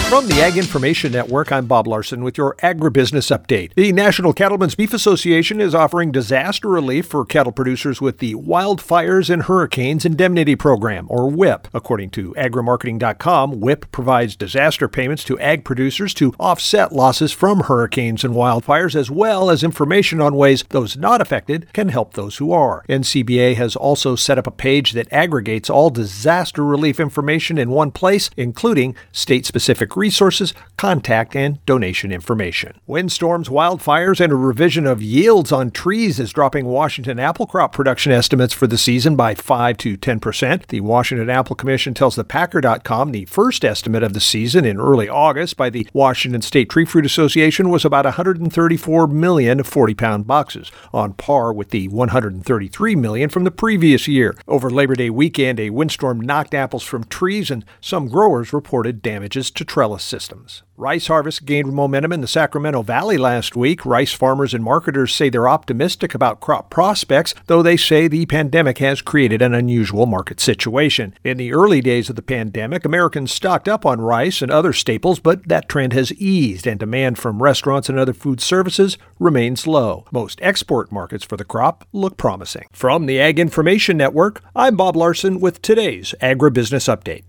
From the Ag Information Network, I'm Bob Larson with your agribusiness update. The National Cattlemen's Beef Association is offering disaster relief for cattle producers with the Wildfires and Hurricanes Indemnity Program, or WIP. According to agrimarketing.com, WIP provides disaster payments to ag producers to offset losses from hurricanes and wildfires, as well as information on ways those not affected can help those who are. NCBA has also set up a page that aggregates all disaster relief information in one place, including state-specific resources, contact, and donation information. Windstorms, wildfires, and a revision of yields on trees is dropping Washington apple crop production estimates for the season by 5 to 10%. The Washington Apple Commission tells the Packer.com the first estimate of the season in early August by the Washington State Tree Fruit Association was about 134 million 40-pound boxes, on par with the 133 million from the previous year. Over Labor Day weekend, a windstorm knocked apples from trees, and some growers reported damages to trellis systems. Rice harvest gained momentum in the Sacramento Valley last week. Rice farmers and marketers say they're optimistic about crop prospects, though they say the pandemic has created an unusual market situation. In the early days of the pandemic, Americans stocked up on rice and other staples, but that trend has eased, and demand from restaurants and other food services remains low. Most export markets for the crop look promising. From the Ag Information Network, I'm Bob Larson with today's Agribusiness Update.